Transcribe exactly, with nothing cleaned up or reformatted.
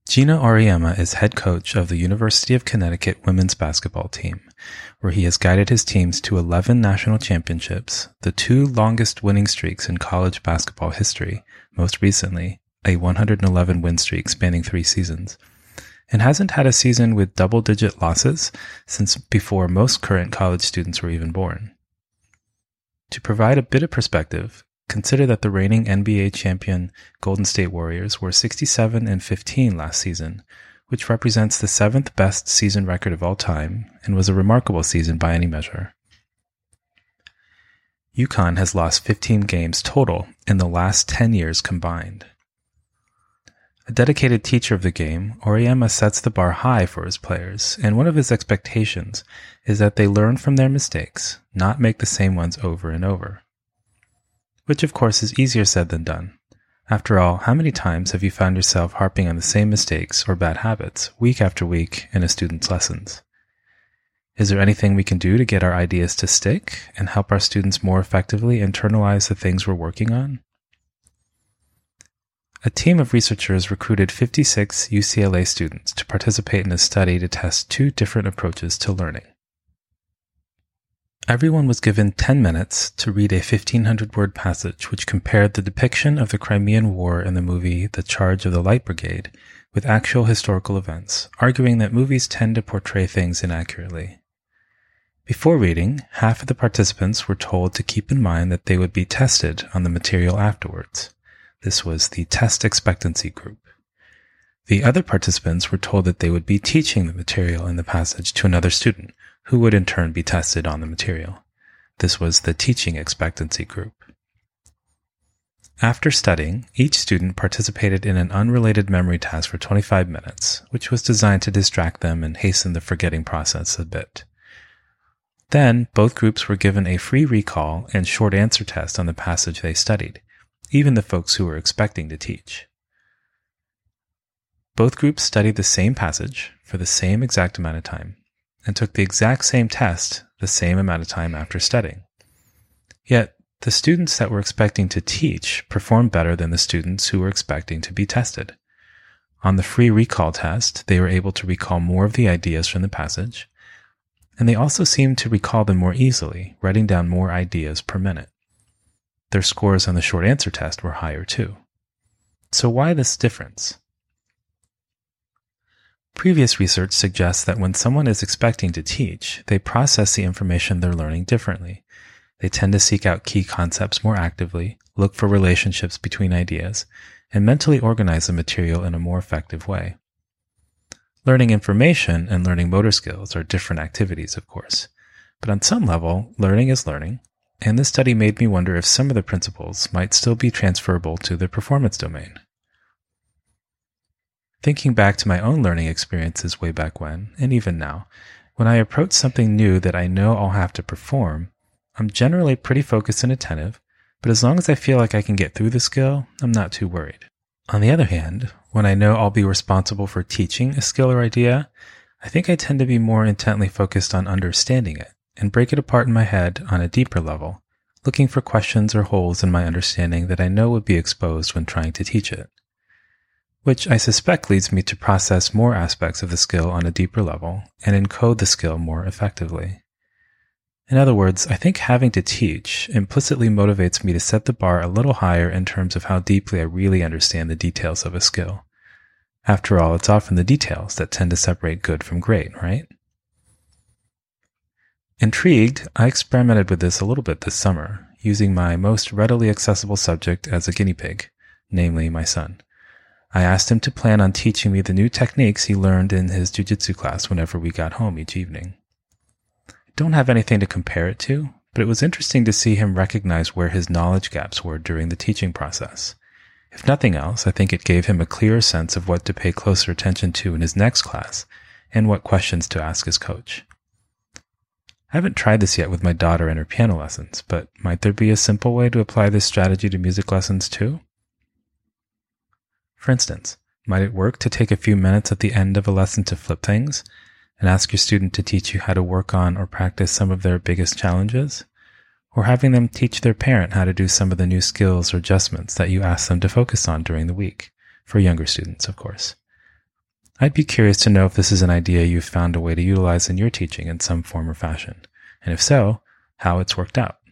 Gino Auriemma is head coach of the University of Connecticut women's basketball team, where he has guided his teams to eleven national championships, the two longest winning streaks in college basketball history, most recently a one hundred eleven win streak spanning three seasons, and hasn't had a season with double-digit losses since before most current college students were even born. To provide a bit of perspective, consider that the reigning N B A champion Golden State Warriors were sixty-seven and fifteen last season, which represents the seventh best season record of all time and was a remarkable season by any measure. UConn has lost fifteen games total in the last ten years combined. A dedicated teacher of the game, Auriemma sets the bar high for his players, and one of his expectations is that they learn from their mistakes, not make the same ones over and over. Which of course is easier said than done. After all, how many times have you found yourself harping on the same mistakes or bad habits week after week in a student's lessons? Is there anything we can do to get our ideas to stick and help our students more effectively internalize the things we're working on? A team of researchers recruited fifty-six U C L A students to participate in a study to test two different approaches to learning. Everyone was given ten minutes to read a fifteen hundred word passage which compared the depiction of the Crimean War in the movie The Charge of the Light Brigade with actual historical events, arguing that movies tend to portray things inaccurately. Before reading, half of the participants were told to keep in mind that they would be tested on the material afterwards. This was the test expectancy group. The other participants were told that they would be teaching the material in the passage to another student, who would in turn be tested on the material. This was the teaching expectancy group. After studying, each student participated in an unrelated memory task for twenty-five minutes, which was designed to distract them and hasten the forgetting process a bit. Then, both groups were given a free recall and short answer test on the passage they studied, even the folks who were expecting to teach. Both groups studied the same passage for the same exact amount of time, and took the exact same test the same amount of time after studying. Yet, the students that were expecting to teach performed better than the students who were expecting to be tested. On the free recall test, they were able to recall more of the ideas from the passage, and they also seemed to recall them more easily, writing down more ideas per minute. Their scores on the short answer test were higher too. So why this difference? Previous research suggests that when someone is expecting to teach, they process the information they're learning differently. They tend to seek out key concepts more actively, look for relationships between ideas, and mentally organize the material in a more effective way. Learning information and learning motor skills are different activities, of course, but on some level, learning is learning, and this study made me wonder if some of the principles might still be transferable to the performance domain. Thinking back to my own learning experiences way back when, and even now, when I approach something new that I know I'll have to perform, I'm generally pretty focused and attentive, but as long as I feel like I can get through the skill, I'm not too worried. On the other hand, when I know I'll be responsible for teaching a skill or idea, I think I tend to be more intently focused on understanding it, and break it apart in my head on a deeper level, looking for questions or holes in my understanding that I know would be exposed when trying to teach it. Which I suspect leads me to process more aspects of the skill on a deeper level and encode the skill more effectively. In other words, I think having to teach implicitly motivates me to set the bar a little higher in terms of how deeply I really understand the details of a skill. After all, it's often the details that tend to separate good from great, right? Intrigued, I experimented with this a little bit this summer, using my most readily accessible subject as a guinea pig, namely my son. I asked him to plan on teaching me the new techniques he learned in his jiu-jitsu class whenever we got home each evening. I don't have anything to compare it to, but it was interesting to see him recognize where his knowledge gaps were during the teaching process. If nothing else, I think it gave him a clearer sense of what to pay closer attention to in his next class and what questions to ask his coach. I haven't tried this yet with my daughter and her piano lessons, but might there be a simple way to apply this strategy to music lessons too? For instance, might it work to take a few minutes at the end of a lesson to flip things and ask your student to teach you how to work on or practice some of their biggest challenges? Or having them teach their parent how to do some of the new skills or adjustments that you ask them to focus on during the week, for younger students, of course. I'd be curious to know if this is an idea you've found a way to utilize in your teaching in some form or fashion, and if so, how it's worked out.